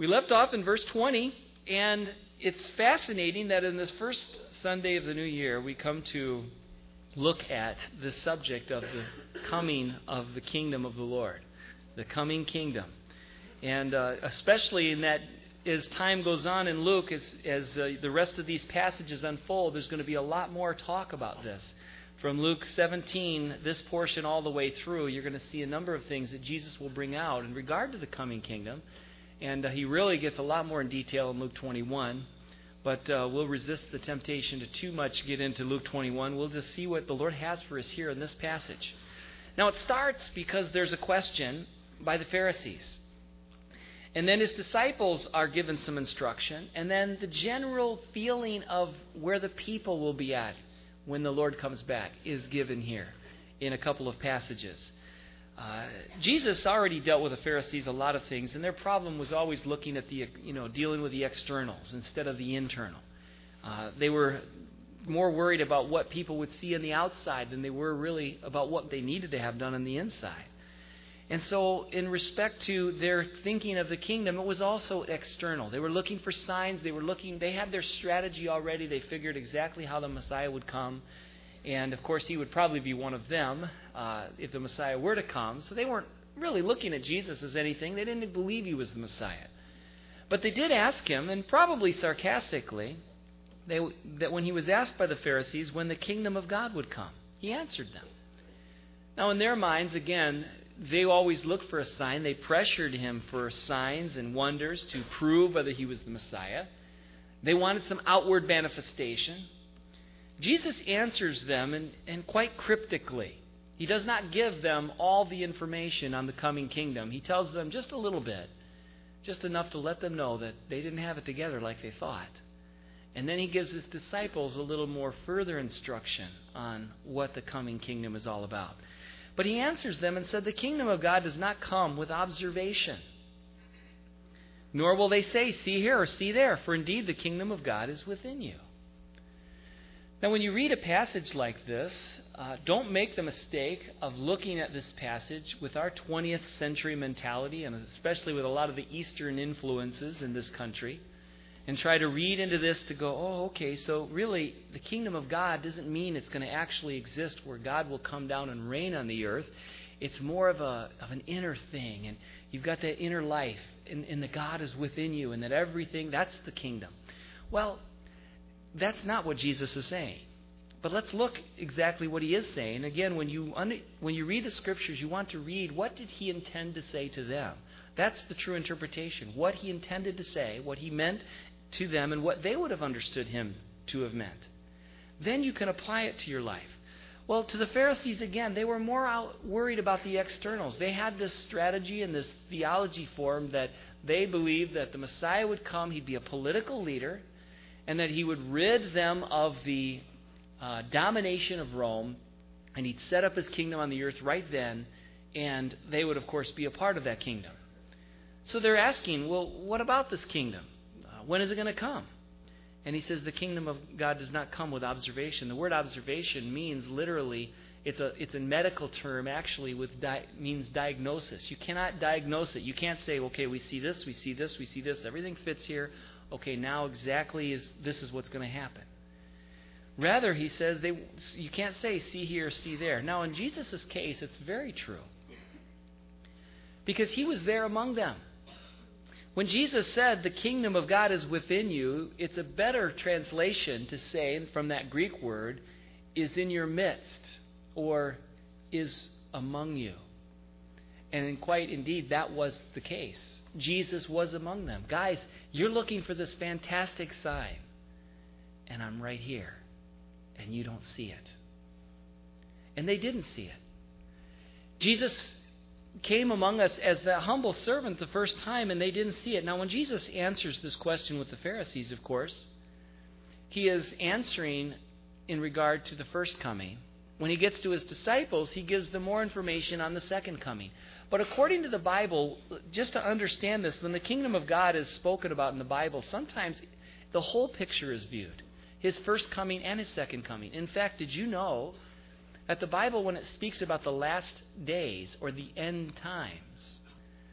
We left off in verse 20, and it's fascinating that in this first Sunday of the new year, we come to look at the subject of the coming of the kingdom of the Lord, the coming kingdom. And especially in that, as time goes on in Luke, as the rest of these passages unfold, there's going to be a lot more talk about this. From Luke 17, this portion all the way through, you're going to see a number of things that Jesus will bring out in regard to the coming kingdom. And he really gets a lot more in detail in Luke 21. But we'll resist the temptation to too much get into Luke 21. We'll just see what the Lord has for us here in this passage. Now it starts because there's a question by the Pharisees. And then his disciples are given some instruction. And then the general feeling of where the people will be at when the Lord comes back is given here in a couple of passages. Jesus already dealt with the Pharisees a lot of things, and their problem was always looking at dealing with the externals instead of the internal. They were more worried about what people would see on the outside than they were really about what they needed to have done on the inside. And so in respect to their thinking of the kingdom, it was also external. They were looking for signs. They had their strategy already. They figured exactly how the Messiah would come. And, of course, he would probably be one of them if the Messiah were to come. So they weren't really looking at Jesus as anything. They didn't believe he was the Messiah. But they did ask him, and probably sarcastically, that when he was asked by the Pharisees when the kingdom of God would come, he answered them. Now, in their minds, again, they always looked for a sign. They pressured him for signs and wonders to prove whether he was the Messiah. They wanted some outward manifestation. Jesus answers them and quite cryptically. He does not give them all the information on the coming kingdom. He tells them just a little bit, just enough to let them know that they didn't have it together like they thought. And then he gives his disciples a little more further instruction on what the coming kingdom is all about. But he answers them and said, the kingdom of God does not come with observation. Nor will they say, see here or see there, for indeed the kingdom of God is within you. Now, when you read a passage like this, don't make the mistake of looking at this passage with our 20th century mentality, and especially with a lot of the Eastern influences in this country, and try to read into this to go, oh, okay, so really the kingdom of God doesn't mean it's going to actually exist where God will come down and reign on the earth. It's more of an inner thing, and you've got that inner life, and that God is within you, and that everything, that's the kingdom. Well, that's not what Jesus is saying. But let's look exactly what he is saying. Again, when you read the Scriptures, you want to read what did he intend to say to them. That's the true interpretation. What he intended to say, what he meant to them, and what they would have understood him to have meant. Then you can apply it to your life. Well, to the Pharisees, again, they were more worried about the externals. They had this strategy and this theology formed that they believed that the Messiah would come, he'd be a political leader, and that he would rid them of the domination of Rome, and he'd set up his kingdom on the earth right then, and they would, of course, be a part of that kingdom. So they're asking, well, what about this kingdom? When is it going to come? And he says the kingdom of God does not come with observation. The word observation means literally, it's a medical term actually, means diagnosis. You cannot diagnose it. You can't say, okay, we see this, we see this, we see this, everything fits here. Okay, now exactly this is what's going to happen. Rather, he says, you can't say see here, see there. Now, in Jesus' case, it's very true. Because he was there among them. When Jesus said the kingdom of God is within you, it's a better translation to say, from that Greek word, is in your midst, or is among you. And quite indeed, that was the case. Jesus was among them. Guys, you're looking for this fantastic sign, and I'm right here, and you don't see it. And they didn't see it. Jesus came among us as the humble servant the first time, and they didn't see it. Now, when Jesus answers this question with the Pharisees, of course, he is answering in regard to the first coming. When he gets to his disciples, he gives them more information on the second coming. But according to the Bible, just to understand this, when the kingdom of God is spoken about in the Bible, sometimes the whole picture is viewed. His first coming and his second coming. In fact, did you know that the Bible, when it speaks about the last days or the end times,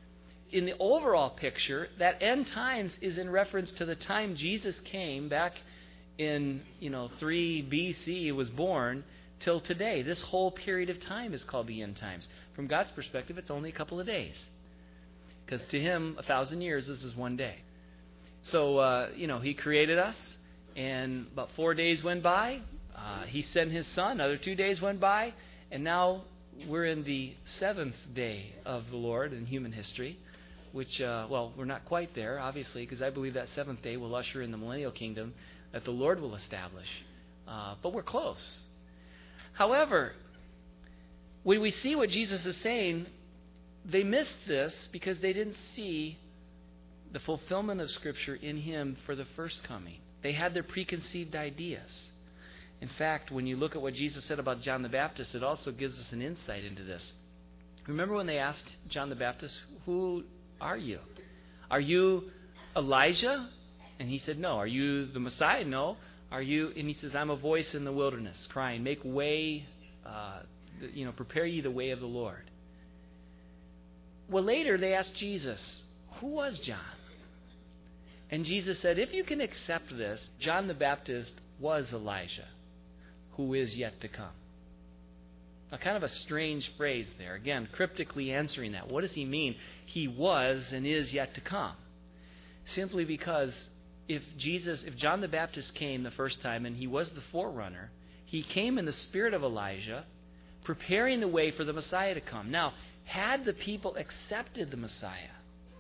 in the overall picture, that end times is in reference to the time Jesus came back in 3 BC, was born, till today. This whole period of time is called the end times. From God's perspective, it's only a couple of days. Because to him, 1,000 years, this is one day. So, he created us, and about 4 days went by. He sent his son. Another 2 days went by. And now we're in the 7th day of the Lord in human history, which, we're not quite there, obviously, because I believe that 7th day will usher in the millennial kingdom that the Lord will establish. But we're close. However, when we see what Jesus is saying, they missed this because they didn't see the fulfillment of Scripture in him for the first coming. They had their preconceived ideas. In fact, when you look at what Jesus said about John the Baptist, it also gives us an insight into this. Remember when they asked John the Baptist, "Who are you? Are you Elijah?" And he said, "No." "Are you the Messiah?" "No." "Are you?" And he says, "I'm a voice in the wilderness crying, make way, prepare ye the way of the Lord." Well, later they asked Jesus, "Who was John?" And Jesus said, "If you can accept this, John the Baptist was Elijah, who is yet to come." Now, kind of a strange phrase there. Again, cryptically answering that. What does he mean? He was and is yet to come. Simply because if John the Baptist came the first time and he was the forerunner, he came in the spirit of Elijah, preparing the way for the Messiah to come. Now, had the people accepted the Messiah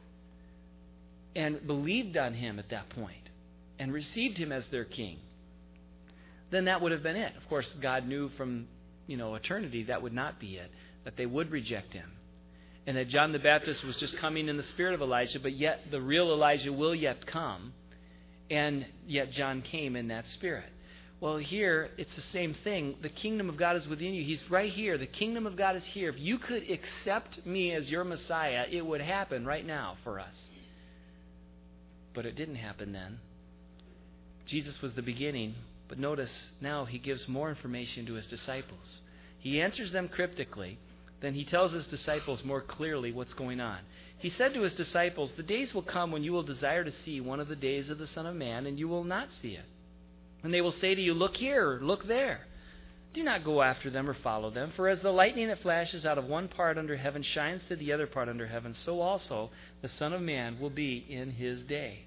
and believed on him at that point and received him as their king, then that would have been it. Of course, God knew from eternity that would not be it, that they would reject him. And that John the Baptist was just coming in the spirit of Elijah, but yet the real Elijah will yet come, and yet John came in that spirit. Well, here, it's the same thing. The kingdom of God is within you. He's right here. The kingdom of God is here. If you could accept me as your Messiah, it would happen right now for us. But it didn't happen then. Jesus was the beginning. But notice now he gives more information to his disciples. He answers them cryptically, then he tells his disciples more clearly what's going on. He said to his disciples, "The days will come when you will desire to see one of the days of the Son of Man, and you will not see it. And they will say to you, 'Look here, or look there.' Do not go after them or follow them, for as the lightning that flashes out of one part under heaven shines to the other part under heaven, so also the Son of Man will be in his day."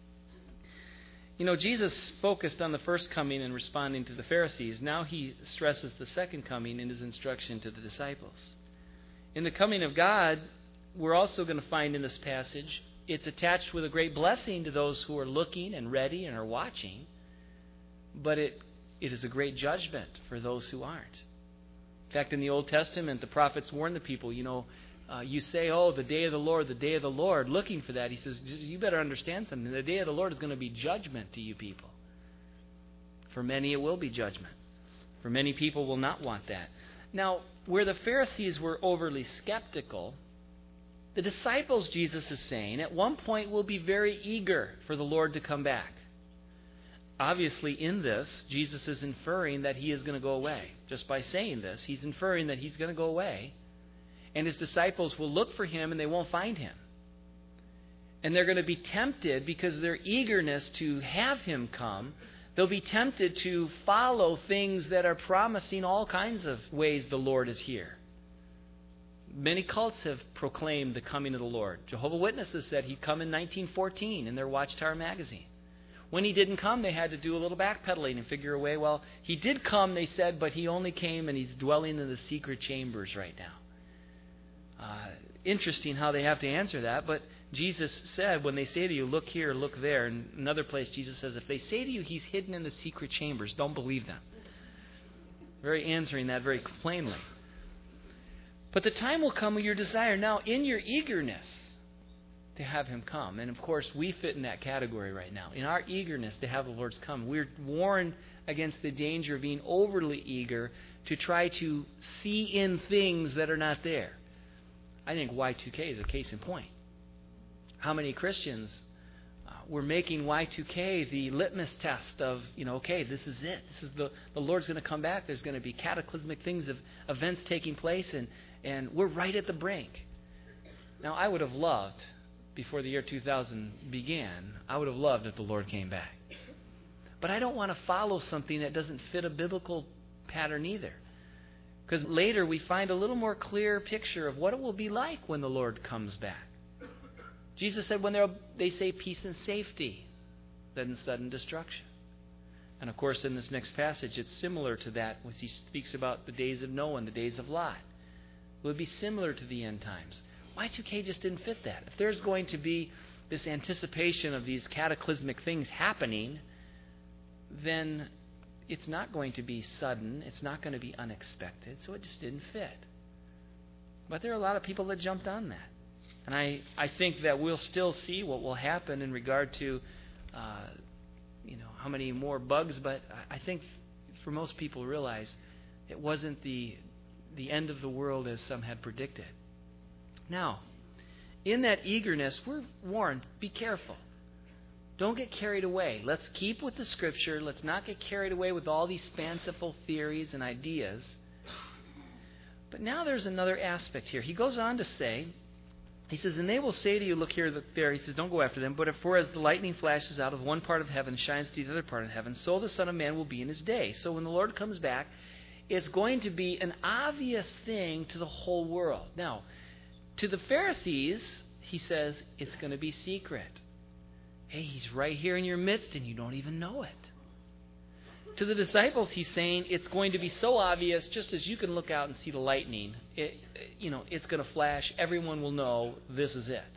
Jesus focused on the first coming and responding to the Pharisees. Now he stresses the second coming in his instruction to the disciples. In the coming of God, we're also going to find in this passage, it's attached with a great blessing to those who are looking and ready and are watching, but it is a great judgment for those who aren't. In fact, in the Old Testament, the prophets warn the people, you say, "Oh, the day of the Lord," looking for that. He says, you better understand something. The day of the Lord is going to be judgment to you people. For many, it will be judgment. For many people will not want that. Now, where the Pharisees were overly skeptical, the disciples, Jesus is saying, at one point will be very eager for the Lord to come back. Obviously, in this, Jesus is inferring that he is going to go away. Just by saying this, he's inferring that he's going to go away. And his disciples will look for him and they won't find him. And they're going to be tempted because of their eagerness to have him come. They'll be tempted to follow things that are promising all kinds of ways the Lord is here. Many cults have proclaimed the coming of the Lord. Jehovah's Witnesses said he'd come in 1914 in their Watchtower magazine. When he didn't come, they had to do a little backpedaling and figure a way, well, he did come, they said, but he only came and he's dwelling in the secret chambers right now. Interesting how they have to answer that, but Jesus said, when they say to you, "Look here, look there," in another place Jesus says, if they say to you, "He's hidden in the secret chambers," don't believe them. Very answering that very plainly. But the time will come when your desire, now in your eagerness to have him come, and of course we fit in that category right now. In our eagerness to have the Lord's come, we're warned against the danger of being overly eager to try to see in things that are not there. I think Y2K is a case in point. How many Christians were making Y2K the litmus test of, okay, this is it. This is the Lord's going to come back. There's going to be cataclysmic events taking place, and we're right at the brink. Now, I would have loved before the year 2000 began, I would have loved if the Lord came back. But I don't want to follow something that doesn't fit a biblical pattern either. Because later we find a little more clear picture of what it will be like when the Lord comes back. Jesus said when they say peace and safety, then sudden destruction. And of course in this next passage it's similar to that when he speaks about the days of Noah and the days of Lot. It would be similar to the end times. Y2K just didn't fit that. If there's going to be this anticipation of these cataclysmic things happening, then it's not going to be sudden. It's not going to be unexpected. So it just didn't fit. But there are a lot of people that jumped on that. And I think that we'll still see what will happen in regard to how many more bugs. But I think for most people realize it wasn't the end of the world as some had predicted. Now, in that eagerness, we're warned, be careful. Don't get carried away. Let's keep with the Scripture. Let's not get carried away with all these fanciful theories and ideas. But now there's another aspect here. He goes on to say, he says, and they will say to you, look here, look there. He says, don't go after them. But for as the lightning flashes out of one part of heaven and shines to the other part of heaven, so the Son of Man will be in his day. So when the Lord comes back, it's going to be an obvious thing to the whole world. Now, to the Pharisees, he says, it's going to be secret. Hey, he's right here in your midst and you don't even know it. To the disciples, he's saying it's going to be so obvious, just as you can look out and see the lightning, it's going to flash. Everyone will know this is it.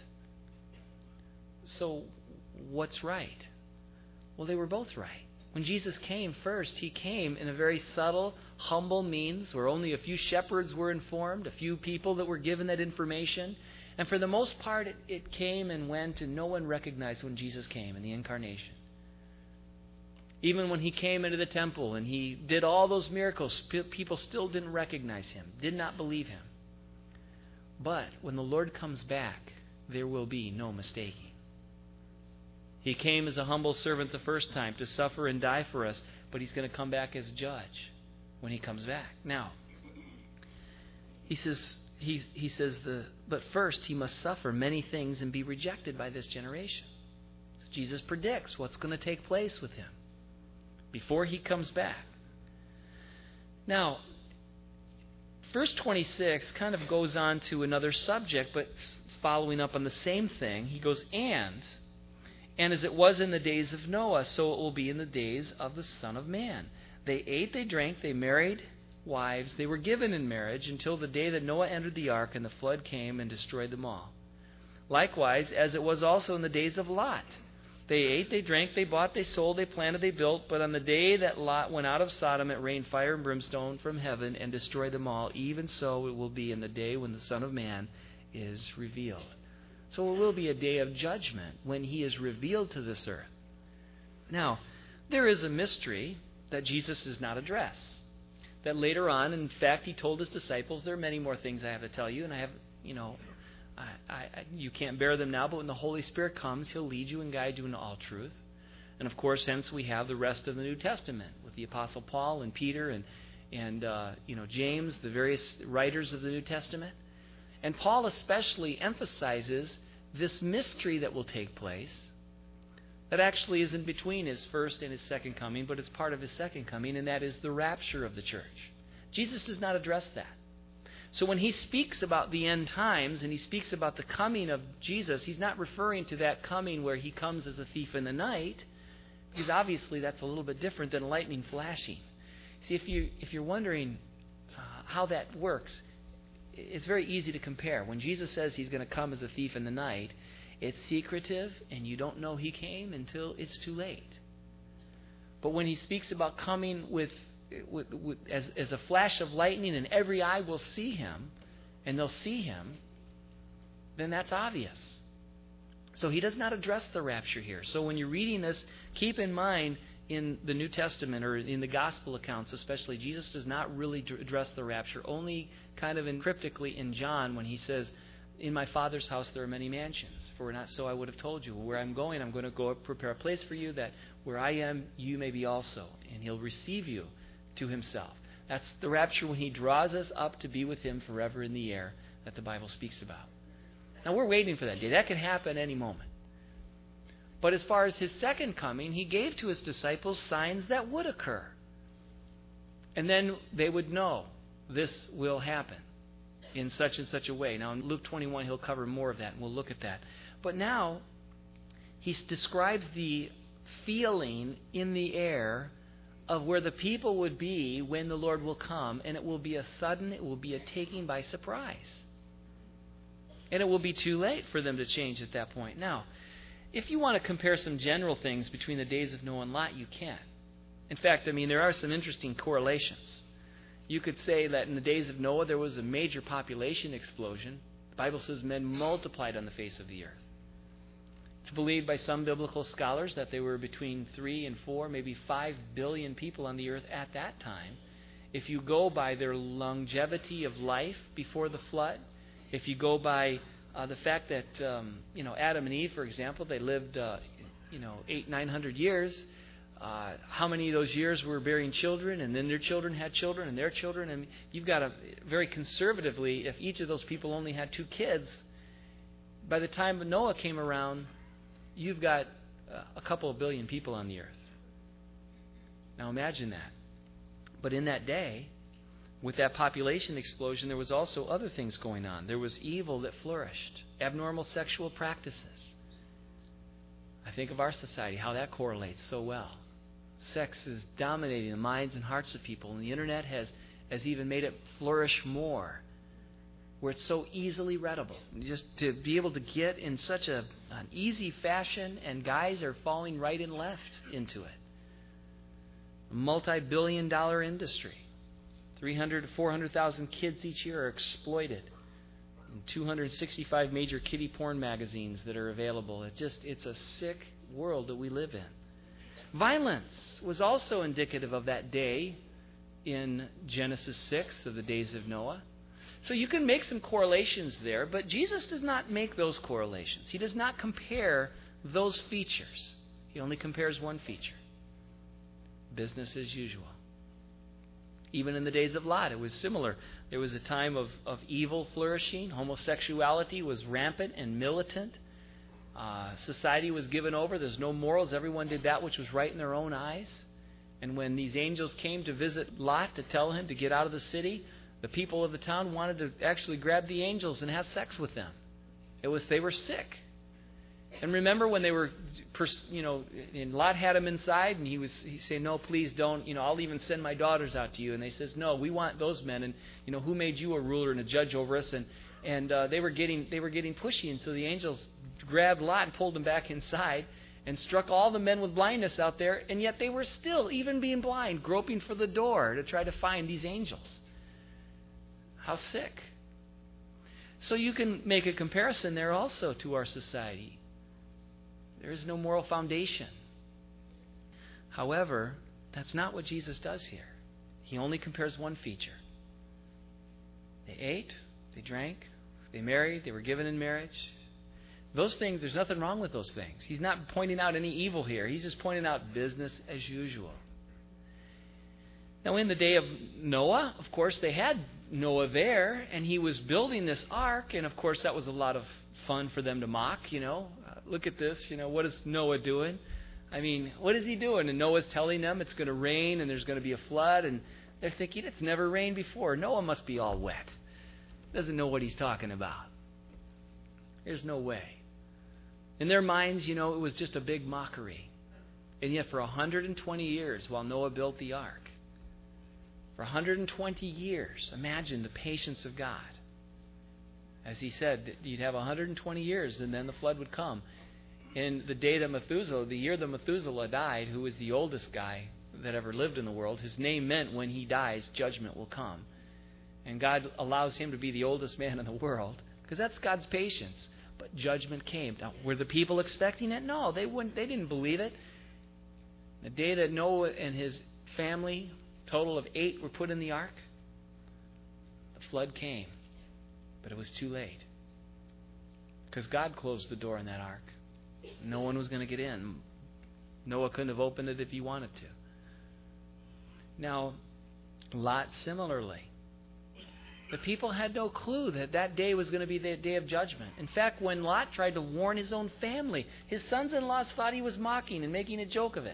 So what's right? Well, they were both right. When Jesus came first, he came in a very subtle, humble means where only a few shepherds were informed, a few people that were given that information. And for the most part, it came and went, and no one recognized when Jesus came in the incarnation. Even when he came into the temple and he did all those miracles, people still didn't recognize him, did not believe him. But when the Lord comes back, there will be no mistaking. He came as a humble servant the first time to suffer and die for us, but he's going to come back as judge when he comes back. Now, he says, but first he must suffer many things and be rejected by this generation. So Jesus predicts what's going to take place with him before he comes back. Now, verse 26 kind of goes on to another subject, but following up on the same thing, he goes, and as it was in the days of Noah, so it will be in the days of the Son of Man. They ate, they drank, they married wives, they were given in marriage until the day that Noah entered the ark and the flood came and destroyed them all. Likewise, as it was also in the days of Lot. They ate, they drank, they bought, they sold, they planted, they built, but on the day that Lot went out of Sodom, it rained fire and brimstone from heaven and destroyed them all. Even so it will be in the day when the Son of Man is revealed. So it will be a day of judgment when he is revealed to this earth. Now, there is a mystery that Jesus does not address. That later on, in fact, he told his disciples, there are many more things I have to tell you, and I have, you can't bear them now, but when the Holy Spirit comes, he'll lead you and guide you into all truth. And of course, hence we have the rest of the New Testament with the Apostle Paul and Peter and James, the various writers of the New Testament. And Paul especially emphasizes this mystery that will take place that actually isn't between his first and his second coming, but it's part of his second coming, and that is the rapture of the church. Jesus does not address that. So when he speaks about the end times and he speaks about the coming of Jesus, he's not referring to that coming where he comes as a thief in the night, because obviously that's a little bit different than lightning flashing. See, if you're wondering how that works, it's very easy to compare. When Jesus says he's going to come as a thief in the night, it's secretive and you don't know he came until it's too late. But when he speaks about coming as a flash of lightning and every eye will see him and they'll see him, then that's obvious. So he does not address the rapture here. So when you're reading this, keep in mind in the New Testament or in the gospel accounts especially, Jesus does not really address the rapture, only kind of cryptically in John when he says, in my Father's house there are many mansions. For not so I would have told you. Where I'm going to go prepare a place for you, that where I am you may be also. And he'll receive you to himself. That's the rapture when he draws us up to be with him forever in the air that the Bible speaks about. Now, we're waiting for that day. That could happen any moment. But as far as his second coming, he gave to his disciples signs that would occur. And then they would know this will happen in such and such a way. Now, in Luke 21, he'll cover more of that, and we'll look at that. But now, he describes the feeling in the air of where the people would be when the Lord will come, and it will be a sudden, it will be a taking by surprise. And it will be too late for them to change at that point. Now, if you want to compare some general things between the days of Noah and Lot, you can. In fact, there are some interesting correlations. You could say that in the days of Noah, there was a major population explosion. The Bible says men multiplied on the face of the earth. It's believed by some biblical scholars that there were between 3 and 4, maybe 5 billion people on the earth at that time. If you go by their longevity of life before the flood, if you go by the fact that, Adam and Eve, for example, they lived, 900 years. How many of those years were bearing children, and then their children had children, and their children? And you've got very conservatively, if each of those people only had 2 kids, by the time Noah came around, you've got a couple of billion people on the earth. Now imagine that. But in that day, with that population explosion, there was also other things going on. There was evil that flourished, abnormal sexual practices. I think of our society, how that correlates so well. Sex is dominating the minds and hearts of people, and the internet has even made it flourish more, where it's so easily readable. Just to be able to get in such an easy fashion, and guys are falling right and left into it. A multi-billion-dollar industry. 300 to 400,000 kids each year are exploited. And 265 major kiddie porn magazines that are available. It's a sick world that we live in. Violence was also indicative of that day in Genesis 6 of the days of Noah. So you can make some correlations there, but Jesus does not make those correlations. He does not compare those features. He only compares one feature. Business as usual. Even in the days of Lot, it was similar. There was a time of evil flourishing. Homosexuality was rampant and militant. Society was given over. There's no morals. Everyone did that which was right in their own eyes. And when these angels came to visit Lot to tell him to get out of the city, the people of the town wanted to actually grab the angels and have sex with them. They were sick. And remember when they were, and Lot had him inside, and he said, "No, please don't. I'll even send my daughters out to you." And they says, "No, we want those men. And who made you a ruler and a judge over us?" And they were getting pushy, and so the angels grabbed Lot and pulled him back inside, and struck all the men with blindness out there. And yet they were still, even being blind, groping for the door to try to find these angels. How sick! So you can make a comparison there also to our society. There is no moral foundation. However, that's not what Jesus does here. He only compares one feature. They ate, they drank, they married, they were given in marriage. Those things, there's nothing wrong with those things. He's not pointing out any evil here. He's just pointing out business as usual. Now, in the day of Noah, of course, they had Noah there, and he was building this ark, and of course that was a lot of fun for them to mock, Look at this, what is Noah doing? What is he doing? And Noah's telling them it's going to rain and there's going to be a flood, and they're thinking it's never rained before. Noah must be all wet. Doesn't know what he's talking about. There's no way. In their minds, it was just a big mockery. And yet for 120 years while Noah built the ark, for 120 years, imagine the patience of God. As he said, you'd have 120 years and then the flood would come. In the day that the year that Methuselah died, who was the oldest guy that ever lived in the world, his name meant when he dies, judgment will come. And God allows him to be the oldest man in the world because that's God's patience. But judgment came. Now, were the people expecting it? No, they didn't believe it. The day that Noah and his family, total of 8, were put in the ark, the flood came. But it was too late. Because God closed the door in that ark. No one was going to get in. Noah couldn't have opened it if he wanted to. Now, Lot similarly. The people had no clue that that day was going to be the day of judgment. In fact, when Lot tried to warn his own family, his sons-in-laws thought he was mocking and making a joke of it.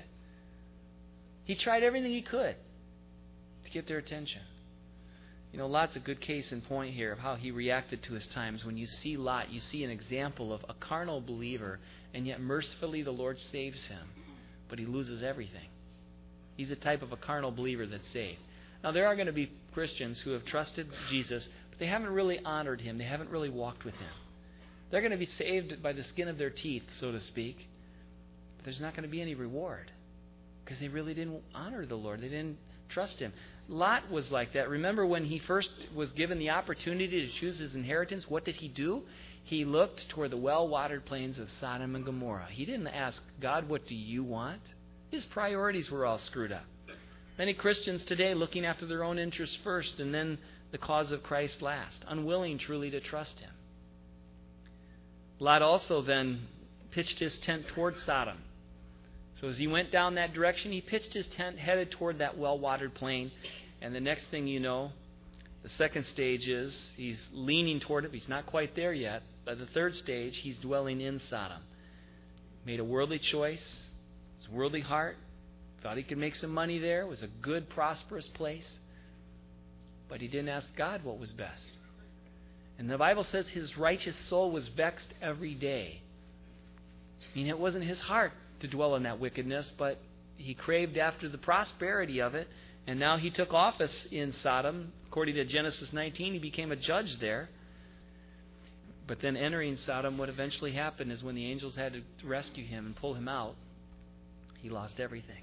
He tried everything he could to get their attention. Lot's a good case in point here of how he reacted to his times. When you see Lot, you see an example of a carnal believer, and yet mercifully the Lord saves him, but he loses everything. He's a type of a carnal believer that's saved. Now, there are going to be Christians who have trusted Jesus, but they haven't really honored him. They haven't really walked with him. They're going to be saved by the skin of their teeth, so to speak, but there's not going to be any reward because they really didn't honor the Lord. They didn't trust him. Lot was like that. Remember when he first was given the opportunity to choose his inheritance, what did he do? He looked toward the well-watered plains of Sodom and Gomorrah. He didn't ask, God, what do you want? His priorities were all screwed up. Many Christians today looking after their own interests first and then the cause of Christ last, unwilling truly to trust him. Lot also then pitched his tent toward Sodom. So as he went down that direction, he pitched his tent, headed toward that well-watered plain. And the next thing you know, the second stage is he's leaning toward it. He's not quite there yet. By the third stage, he's dwelling in Sodom. Made a worldly choice. His worldly heart. Thought he could make some money there. It was a good, prosperous place. But he didn't ask God what was best. And the Bible says his righteous soul was vexed every day. I mean, it wasn't his heart to dwell in that wickedness, but he craved after the prosperity of it, and now he took office in Sodom. According to Genesis 19, he became a judge there. But then entering Sodom, what eventually happened is when the angels had to rescue him and pull him out, he lost everything.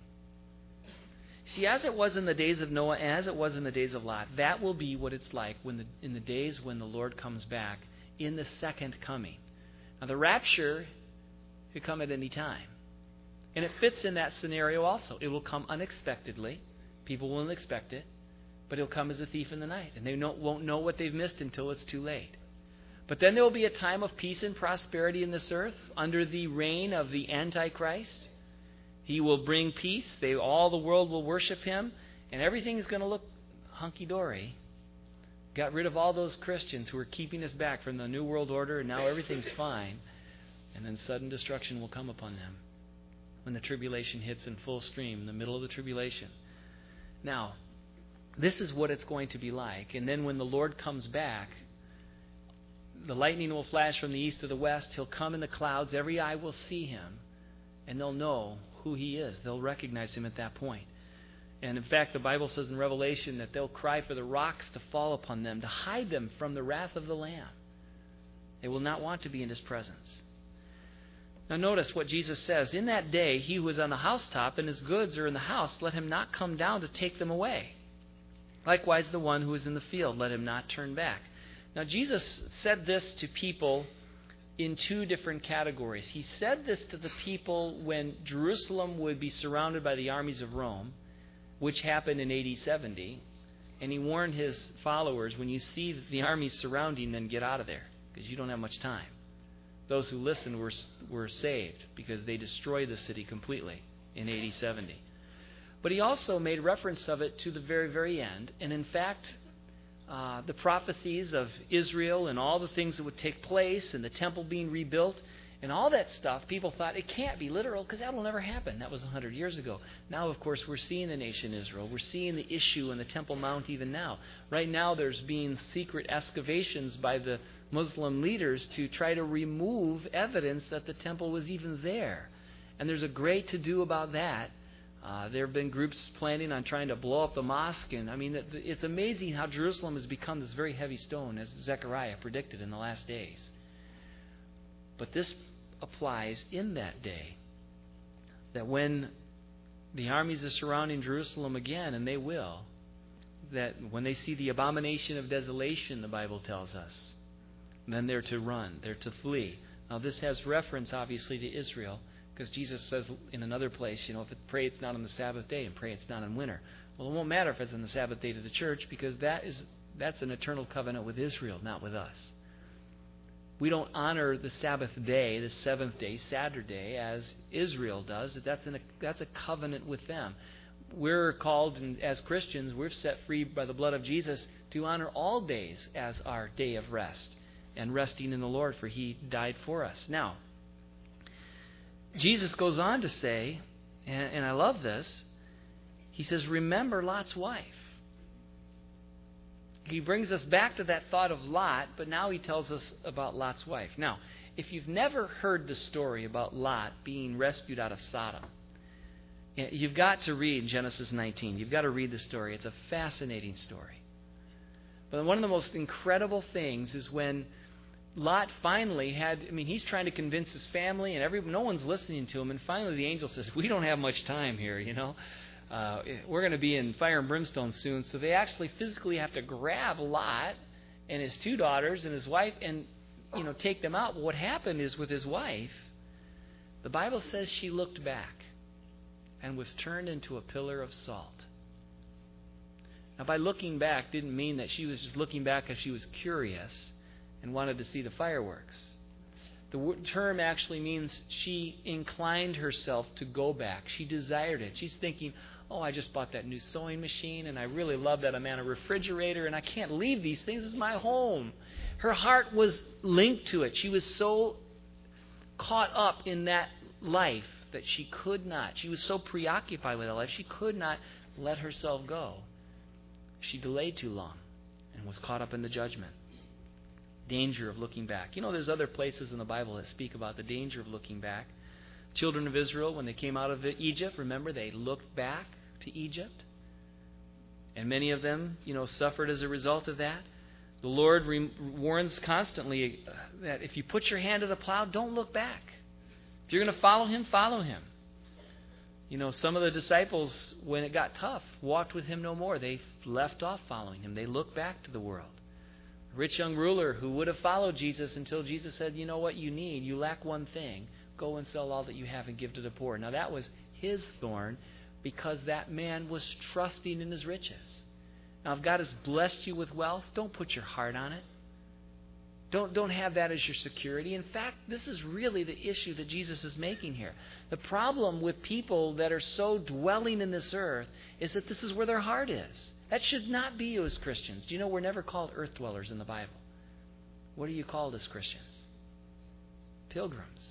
See, as it was in the days of Noah, as it was in the days of Lot, that will be what it's like in the days when the Lord comes back in the second coming. Now, the rapture could come at any time. And it fits in that scenario also. It will come unexpectedly. People won't expect it. But it'll come as a thief in the night. And they won't know what they've missed until it's too late. But then there will be a time of peace and prosperity in this earth under the reign of the Antichrist. He will bring peace. All the world will worship him. And everything's going to look hunky-dory. Got rid of all those Christians who were keeping us back from the New World Order. And now everything's fine. And then sudden destruction will come upon them when the tribulation hits in full stream, in the middle of the tribulation. Now, this is what it's going to be like. And then when the Lord comes back, the lightning will flash from the east to the west. He'll come in the clouds. Every eye will see him. And they'll know who he is. They'll recognize him at that point. And in fact, the Bible says in Revelation that they'll cry for the rocks to fall upon them, to hide them from the wrath of the Lamb. They will not want to be in his presence. Now notice what Jesus says. In that day, he who is on the housetop and his goods are in the house, let him not come down to take them away. Likewise, the one who is in the field, let him not turn back. Now Jesus said this to people in two different categories. He said this to the people when Jerusalem would be surrounded by the armies of Rome, which happened in AD 70. And he warned his followers, when you see the armies surrounding, then get out of there, because you don't have much time. Those who listened were saved because they destroyed the city completely in AD 70. But he also made reference of it to the very, very end. And in fact, the prophecies of Israel and all the things that would take place and the temple being rebuilt and all that stuff, people thought it can't be literal because that will never happen. That was 100 years ago. Now, of course, we're seeing the nation Israel. We're seeing the issue in the Temple Mount even now. Right now, there's being secret excavations by the Muslim leaders to try to remove evidence that the temple was even there. And there's a great to-do about that. There have been groups planning on trying to blow up the mosque. And I mean, it's amazing how Jerusalem has become this very heavy stone, as Zechariah predicted in the last days. But this applies in that day, that when the armies are surrounding Jerusalem again, and they will, that when they see the abomination of desolation, the Bible tells us, then they're to run, they're to flee. Now this has reference obviously to Israel, because Jesus says in another place, pray it's not on the Sabbath day, and pray it's not in winter. Well, it won't matter if it's on the Sabbath day to the church, because that's an eternal covenant with Israel, not with us. We don't honor the Sabbath day, the seventh day, Saturday, as Israel does. That's a covenant with them. we're called, and as Christians, we're set free by the blood of Jesus to honor all days as our day of rest and resting in the Lord, for He died for us. Now, Jesus goes on to say, and I love this, He says, remember Lot's wife. He brings us back to that thought of Lot, but now He tells us about Lot's wife. Now, if you've never heard the story about Lot being rescued out of Sodom, you've got to read Genesis 19. You've got to read the story. It's a fascinating story. But one of the most incredible things is when Lot finally he's trying to convince his family, and no one's listening to him. And finally the angel says, we don't have much time here, we're going to be in fire and brimstone soon. So they actually physically have to grab Lot and his 2 daughters and his wife and, take them out. But what happened is with his wife, the Bible says she looked back and was turned into a pillar of salt. Now, by looking back didn't mean that she was just looking back because she was curious and wanted to see the fireworks. The term actually means she inclined herself to go back. She desired it. She's thinking, I just bought that new sewing machine, and I really love that I'm on a refrigerator, and I can't leave these things. This is my home. Her heart was linked to it. She was so caught up in that life that she was so preoccupied with that life, she could not let herself go. She delayed too long and was caught up in the judgment. Danger of looking back. There's other places in the Bible that speak about the danger of looking back. Children of Israel, when they came out of Egypt, remember, they looked back to Egypt. And many of them, suffered as a result of that. The Lord warns constantly that if you put your hand to the plow, don't look back. If you're going to follow Him, follow Him. Some of the disciples, when it got tough, walked with Him no more. They left off following Him. They looked back to the world. A rich young ruler who would have followed Jesus until Jesus said, you know what you need? You lack one thing. Go and sell all that you have and give to the poor. Now that was his thorn because that man was trusting in his riches. Now if God has blessed you with wealth, don't put your heart on it. Don't have that as your security. In fact, this is really the issue that Jesus is making here. The problem with people that are so dwelling in this earth is that this is where their heart is. That should not be you as Christians. Do you know we're never called earth dwellers in the Bible? What are you called as Christians? Pilgrims.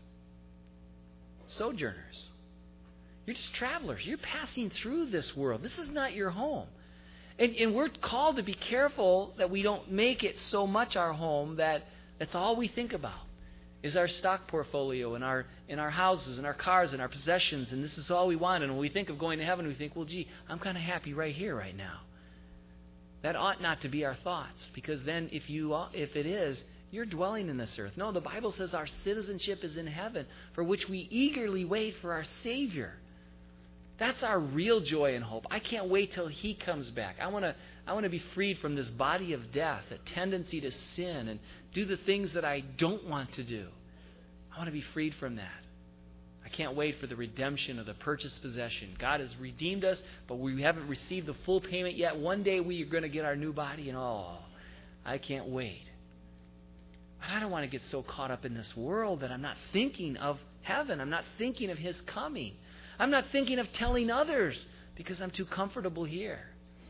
Sojourners. You're just travelers. You're passing through this world. This is not your home. And we're called to be careful that we don't make it so much our home that that's all we think about is our stock portfolio and our houses and our cars and our possessions, and this is all we want. And when we think of going to heaven, we think, well, gee, I'm kind of happy right here, right now. That ought not to be our thoughts, because then if it is, you're dwelling in this earth. No, the Bible says our citizenship is in heaven, for which we eagerly wait for our Savior. That's our real joy and hope. I can't wait till He comes back. I want to be freed from this body of death, a tendency to sin and do the things that I don't want to do. I want to be freed from that. I can't wait for the redemption of the purchased possession. God has redeemed us, but we haven't received the full payment yet. One day we are going to get our new body, and I can't wait. But I don't want to get so caught up in this world that I'm not thinking of heaven. I'm not thinking of His coming. I'm not thinking of telling others because I'm too comfortable here.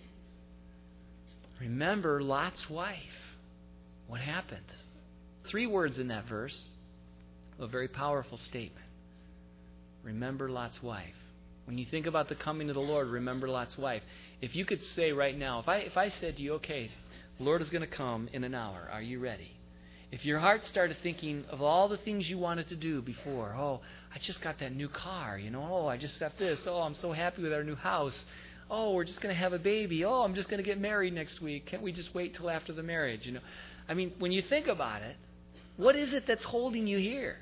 Remember Lot's wife. What happened? 3 words in that verse. A very powerful statement. Remember Lot's wife. When you think about the coming of the Lord, remember Lot's wife. If you could say right now, if I said to you, okay, the Lord is going to come in an hour. Are you ready? If your heart started thinking of all the things you wanted to do before, I just got that new car, I just got this, I'm so happy with our new house, we're just going to have a baby, I'm just going to get married next week, can't we just wait till after the marriage, when you think about it, what is it that's holding you here?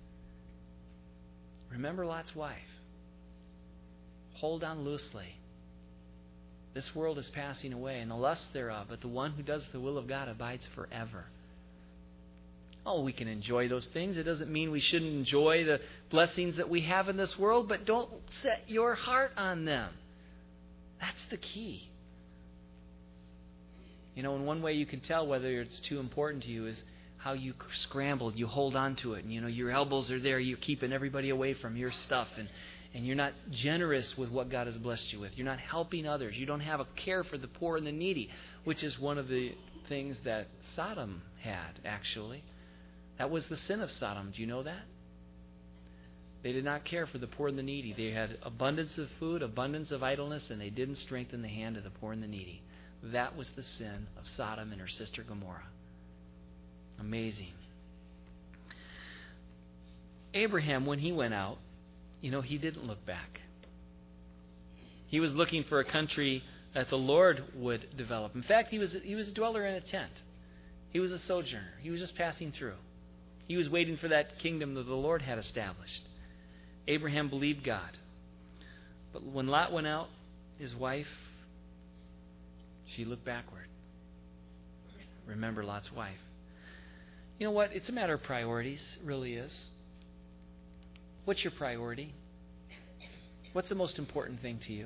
Remember Lot's wife. Hold on loosely. This world is passing away, and the lust thereof, but the one who does the will of God abides forever. We can enjoy those things. It doesn't mean we shouldn't enjoy the blessings that we have in this world, but don't set your heart on them. That's the key. And one way you can tell whether it's too important to you is how you scrambled, you hold on to it, and your elbows are there, you're keeping everybody away from your stuff, and you're not generous with what God has blessed you with. You're not helping others. You don't have a care for the poor and the needy, which is one of the things that Sodom had, actually. That was the sin of Sodom. Do you know that? They did not care for the poor and the needy. They had abundance of food, abundance of idleness, and they didn't strengthen the hand of the poor and the needy. That was the sin of Sodom and her sister Gomorrah. Amazing. Abraham, when he went out, he didn't look back. He was looking for a country that the Lord would develop. In fact, he was a dweller in a tent. He was a sojourner. He was just passing through. He was waiting for that kingdom that the Lord had established. Abraham believed God. But when Lot went out, his wife, she looked backward. Remember Lot's wife. You know what? It's a matter of priorities. It really is. What's your priority? What's the most important thing to you?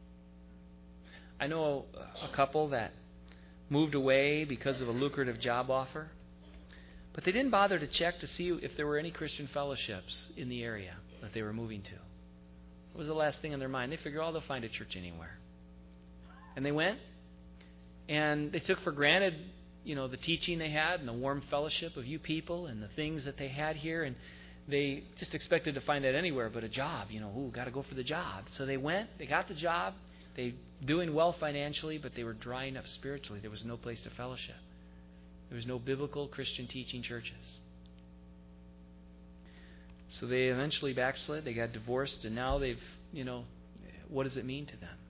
I know a couple that moved away because of a lucrative job offer, but they didn't bother to check to see if there were any Christian fellowships in the area that they were moving to. It was the last thing on their mind. They figured, they'll find a church anywhere. And they went, and they took for granted, the teaching they had and the warm fellowship of you people and the things that they had here, and they just expected to find that anywhere but a job. Got to go for the job. So they went, they got the job, they doing well financially, but they were drying up spiritually. There was no place to fellowship. There was no biblical Christian teaching churches. So they eventually backslid, they got divorced, and now they've, what does it mean to them?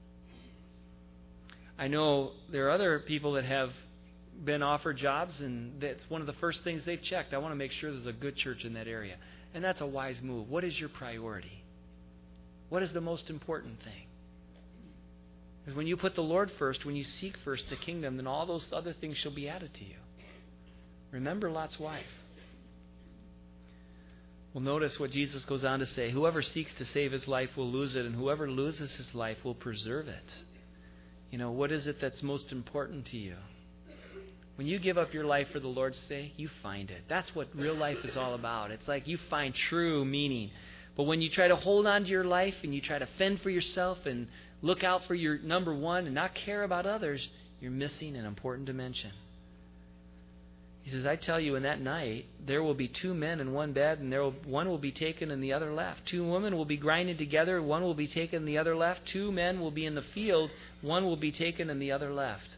I know there are other people that have been offered jobs, and that's one of the first things they've checked. I want to make sure there's a good church in that area. And that's a wise move. What is your priority? What is the most important thing? Because when you put the Lord first, when you seek first the kingdom, then all those other things shall be added to you. Remember Lot's wife. Well, notice what Jesus goes on to say. Whoever seeks to save his life will lose it, and whoever loses his life will preserve it. What is it that's most important to you? When you give up your life for the Lord's sake, you find it. That's what real life is all about. It's like you find true meaning. But when you try to hold on to your life and you try to fend for yourself and look out for your number one and not care about others, you're missing an important dimension. He says, I tell you, in that night, there will be two men in one bed, and one will be taken and the other left. Two women will be grinding together, one will be taken and the other left. Two men will be in the field, one will be taken and the other left.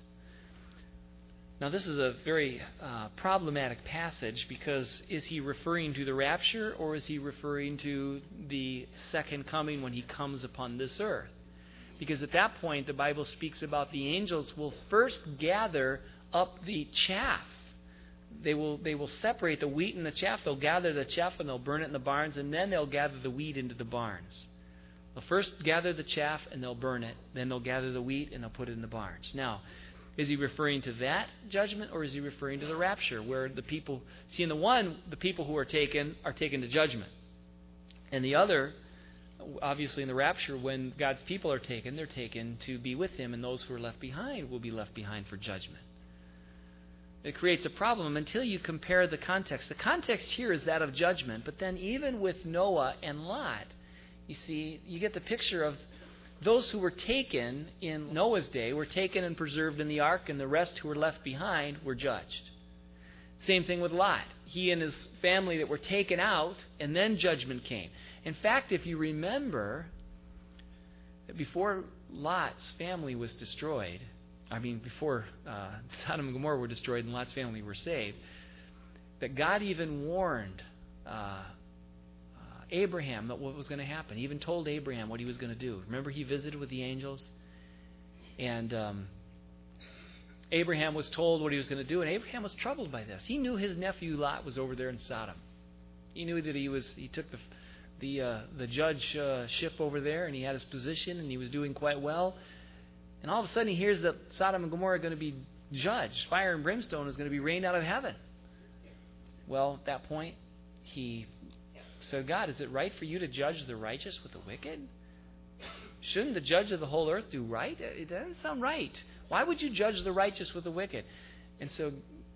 Now, this is a very problematic passage, because is he referring to the rapture, or is he referring to the second coming when he comes upon this earth? Because at that point, the Bible speaks about the angels will first gather up the chaff. They will separate the wheat and the chaff. They'll gather the chaff and they'll burn it in the barns, and then they'll gather the wheat into the barns. They'll first gather the chaff and they'll burn it. Then they'll gather the wheat and they'll put it in the barns. Now, is he referring to that judgment, or is he referring to the rapture, where the people, see, in the one, the people who are taken to judgment. And the other, obviously in the rapture, when God's people are taken, they're taken to be with him, and those who are left behind will be left behind for judgment. It creates a problem until you compare the context. The context here is that of judgment, but then even with Noah and Lot, you see, you get the picture of those who were taken in Noah's day were taken and preserved in the ark, and the rest who were left behind were judged. Same thing with Lot. He and his family that were taken out, and then judgment came. In fact, if you remember, before Lot's family was destroyed, before Sodom and Gomorrah were destroyed and Lot's family were saved, that God even warned Abraham that what was going to happen. He even told Abraham what he was going to do. Remember, he visited with the angels, and Abraham was told what he was going to do, and Abraham was troubled by this. He knew his nephew Lot was over there in Sodom. He knew that he took the judgeship over there, and he had his position, and he was doing quite well. And all of a sudden he hears that Sodom and Gomorrah are going to be judged. Fire and brimstone is going to be rained out of heaven. Well, at that point, he said, God, is it right for you to judge the righteous with the wicked? Shouldn't the judge of the whole earth do right? It doesn't sound right. Why would you judge the righteous with the wicked? And so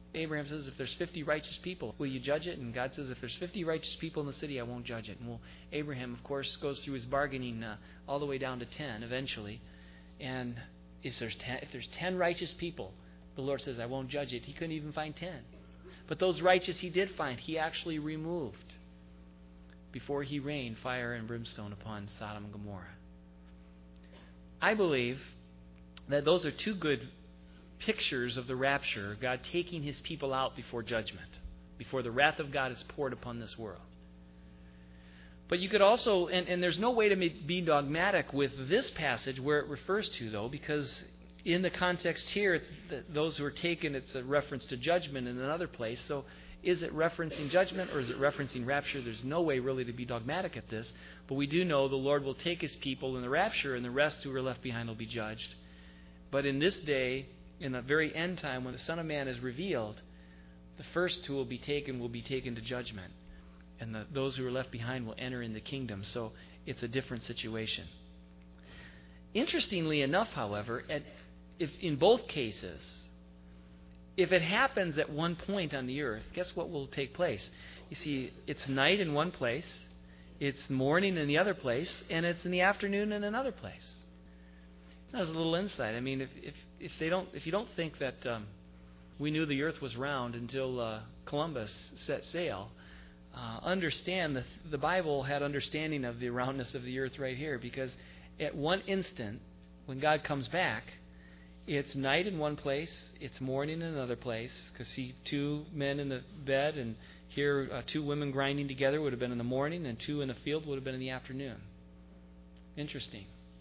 Abraham says, if there's 50 righteous people, will you judge it? And God says, if there's 50 righteous people in the city, I won't judge it. And well, Abraham, of course, goes through his bargaining all the way down to 10 eventually. And if there's 10 righteous people, the Lord says, I won't judge it. He couldn't even find 10. But those righteous he did find, he actually removed before he rained fire and brimstone upon Sodom and Gomorrah. I believe that those are two good pictures of the rapture, God taking his people out before judgment, before the wrath of God is poured upon this world. But you could also, and there's no way to be dogmatic with this passage where it refers to, though, because in the context here, it's those who are taken, it's a reference to judgment in another place. So is it referencing judgment or is it referencing rapture? There's no way really to be dogmatic at this. But we do know the Lord will take his people in the rapture, and the rest who are left behind will be judged. But in this day, in the very end time, when the Son of Man is revealed, the first who will be taken to judgment. And those who are left behind will enter in the kingdom. So it's a different situation. Interestingly enough, however, if in both cases, if it happens at one point on the earth, guess what will take place? You see, it's night in one place, it's morning in the other place, and it's in the afternoon in another place. That's a little insight. I mean, if you don't think that we knew the earth was round until Columbus set sail, understand the Bible had understanding of the roundness of the earth right here, because at one instant, when God comes back, it's night in one place, it's morning in another place, because see, two men in the bed, and here 2 women grinding together would have been in the morning, and 2 in the field would have been in the afternoon. Interesting.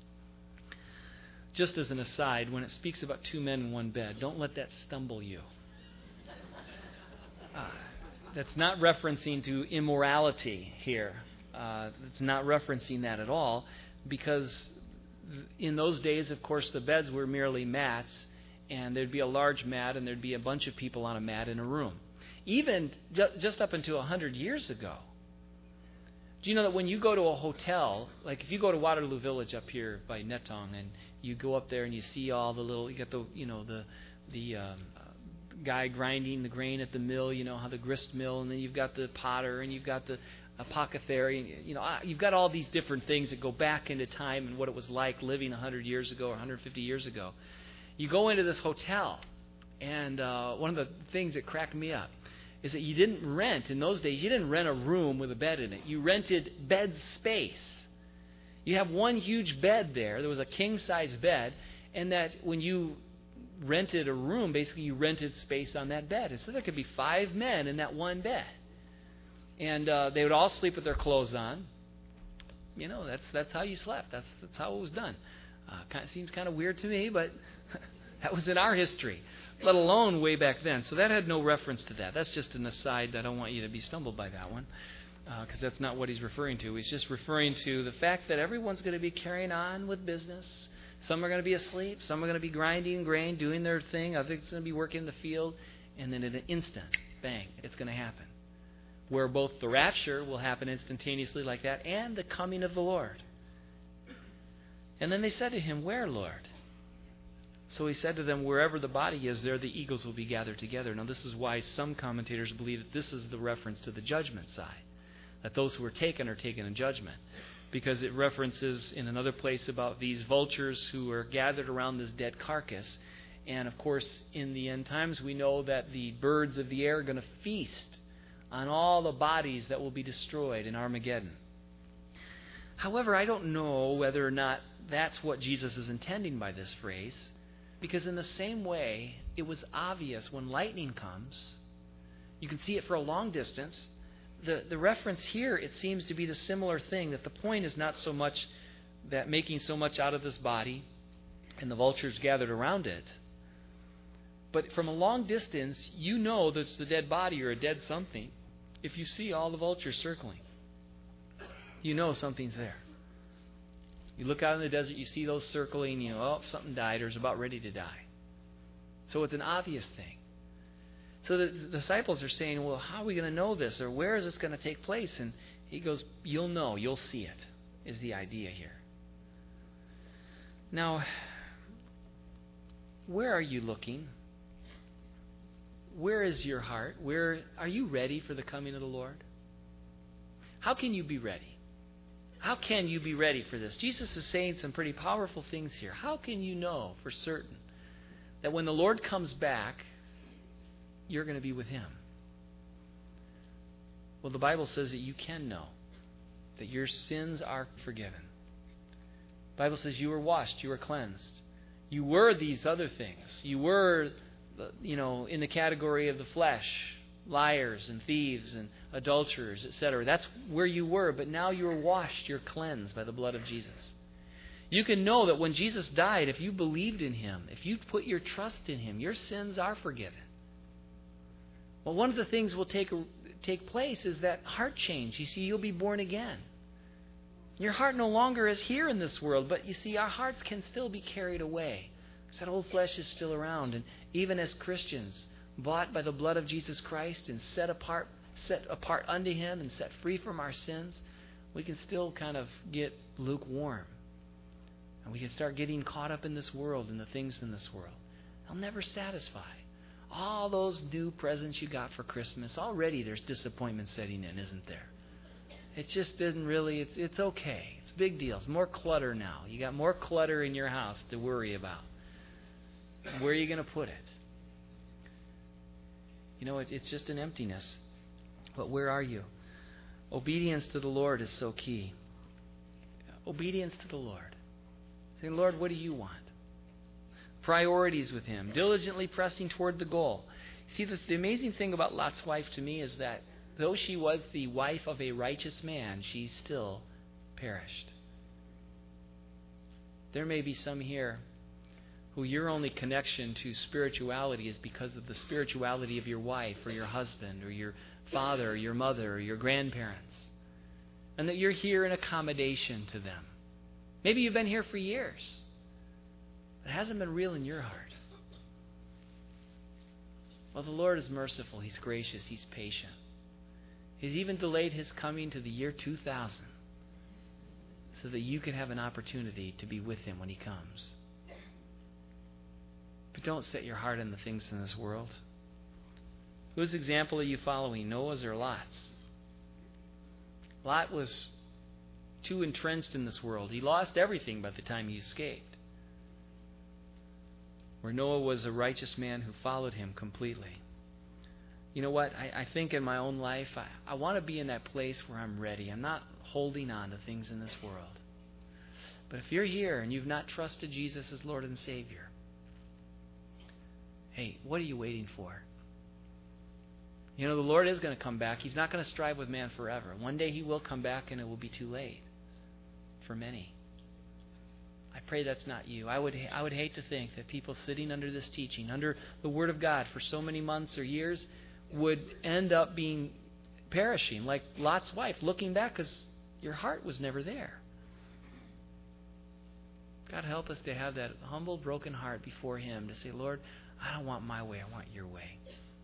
Just as an aside, when it speaks about 2 men in one bed, don't let that stumble you. That's not referencing to immorality here. It's not referencing that at all, because in those days, of course, the beds were merely mats, and there'd be a large mat, and there'd be a bunch of people on a mat in a room. Even just up until 100 years ago. Do you know that when you go to a hotel, like if you go to Waterloo Village up here by Netong, and you go up there and you see all the little, you got the guy grinding the grain at the mill, you know, how the grist mill, and then you've got the potter, and you've got the apothecary, you know, you've got all these different things that go back into time and what it was like living 100 years ago or 150 years ago. You go into this hotel, and one of the things that cracked me up is that you didn't rent, in those days, you didn't rent a room with a bed in it. You rented bed space. You have one huge bed there. There was a king-size bed, and that when you rented a room, basically you rented space on that bed. And so there could be 5 men in that one bed. And they would all sleep with their clothes on. You know, that's how you slept. That's how it was done. Seems kind of weird to me, but that was in our history, let alone way back then. So that had no reference to that. That's just an aside. I don't want you to be stumbled by that one, because that's not what he's referring to. He's just referring to the fact that everyone's going to be carrying on with business. Some are going to be asleep. Some are going to be grinding grain, doing their thing. Others are going to be working in the field. And then in an instant, bang, it's going to happen. Where both the rapture will happen instantaneously like that and the coming of the Lord. And then they said to him, "Where, Lord?" So he said to them, "Wherever the body is, there the eagles will be gathered together." Now this is why some commentators believe that this is the reference to the judgment side, that those who are taken in judgment, because it references in another place about these vultures who are gathered around this dead carcass. And of course, in the end times, we know that the birds of the air are going to feast on all the bodies that will be destroyed in Armageddon. However, I don't know whether or not that's what Jesus is intending by this phrase, because in the same way, it was obvious when lightning comes, you can see it for a long distance. The reference here, it seems to be the similar thing, that the point is not so much that making so much out of this body and the vultures gathered around it, but from a long distance, you know that it's the dead body or a dead something. If you see all the vultures circling, you know something's there. You look out in the desert, you see those circling, you know, oh, something died or is about ready to die. So it's an obvious thing. So the disciples are saying, well, how are we going to know this? Or where is this going to take place? And he goes, you'll know, you'll see it, is the idea here. Now, where are you looking? where is your heart? Where are you ready for the coming of the Lord? How can you be ready? How can you be ready for this? Jesus is saying some pretty powerful things here. How can you know for certain that when the Lord comes back, you're going to be with Him? Well, the Bible says that you can know that your sins are forgiven. The Bible says you were washed, you were cleansed. You were these other things. You were, in the category of the flesh, liars and thieves and adulterers, etc. That's where you were, but now you're washed, you're cleansed by the blood of Jesus. You can know that when Jesus died, if you believed in Him, if you put your trust in Him, your sins are forgiven. Well, one of the things will take place is that heart change. You see, you'll be born again. Your heart no longer is here in this world, but you see, our hearts can still be carried away. Because that old flesh is still around. And even as Christians, bought by the blood of Jesus Christ and set apart unto Him and set free from our sins, we can still kind of get lukewarm. And we can start getting caught up in this world and the things in this world. They'll never satisfy. All those new presents you got for Christmas, already there's disappointment setting in, isn't there? It just isn't really, it's okay. It's big deals. More clutter now. You got more clutter in your house to worry about. Where are you going to put it? It's just an emptiness. But where are you? Obedience to the Lord is so key. Obedience to the Lord. Saying, Lord, what do you want? Priorities with Him. Diligently pressing toward the goal. See, the amazing thing about Lot's wife to me is that though she was the wife of a righteous man, she still perished. There may be some here who your only connection to spirituality is because of the spirituality of your wife or your husband or your father or your mother or your grandparents. And that you're here in accommodation to them. Maybe you've been here for years. But it hasn't been real in your heart. Well, the Lord is merciful. He's gracious. He's patient. He's even delayed His coming to the year 2000 so that you can have an opportunity to be with Him when He comes. But don't set your heart on the things in this world. Whose example are you following, Noah's or Lot's? Lot was too entrenched in this world. He lost everything by the time he escaped. Where Noah was a righteous man who followed Him completely. You know what? I think in my own life, I want to be in that place where I'm ready. I'm not holding on to things in this world. But if you're here and you've not trusted Jesus as Lord and Savior, hey, what are you waiting for? The Lord is going to come back. He's not going to strive with man forever. One day He will come back and it will be too late for many. I pray that's not you. I would hate to think that people sitting under this teaching, under the Word of God for so many months or years, would end up being perishing like Lot's wife, looking back because your heart was never there. God help us to have that humble, broken heart before Him to say, Lord, I don't want my way, I want your way.